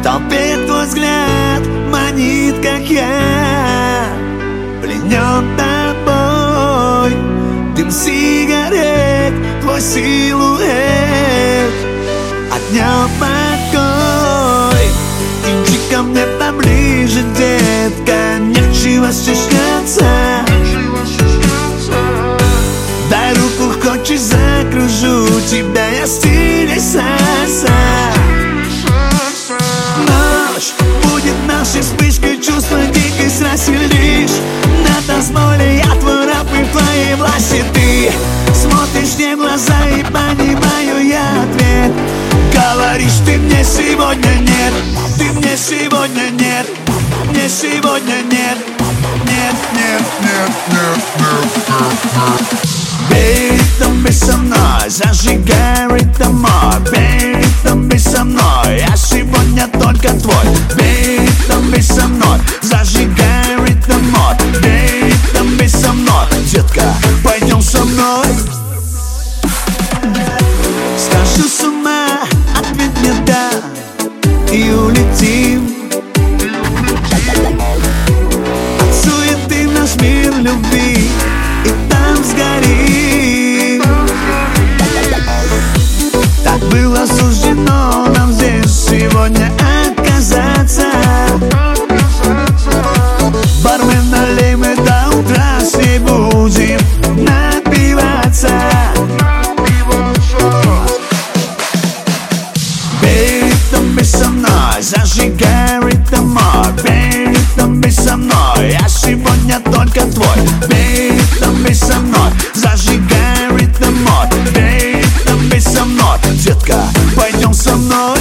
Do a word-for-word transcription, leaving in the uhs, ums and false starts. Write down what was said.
толпе твой взгляд манит, как я, пленен тобой. Дым сигарет, твой силуэт, от дня покой. Иди ко мне поближе, детка, нечего стесняться. Дай руку, хочешь, закружу тебя, я стиле сальса. Ночь будет нашей вспышкой, чувства дикость развеселишь. На танцполе я твой раб, и в твоей власти ты. Смотришь мне в глаза и понимаю я ответ. Говоришь, ты мне сегодня нет, ты мне сегодня нет, мне сегодня нет, нет, нет, нет, нет, нет, нет. Бей ритм, бей со мной, зажигай ритм мой. Бей ритм, бей со мной, я сегодня только твой. Бей ритм, бей со мной, зажигай ритм мой. Бей ритм, бей со мной, детка, пойдем со мной. Схожу с ума, ответь мне да, и улетим. От суеты в наш мир любви, и там сгорим. Так было суждено нам здесь сегодня отказаться. Бармен, налей, мы до утра с ней будем напиваться. Бей ритм, бей со мной, зажигай ритм мой. Бей ритм, бей со мной, я сегодня только твой. Бей ритм, бей со мной, зажигай ритм мой. Бей ритм, бей со мной, детка, пойдем со мной.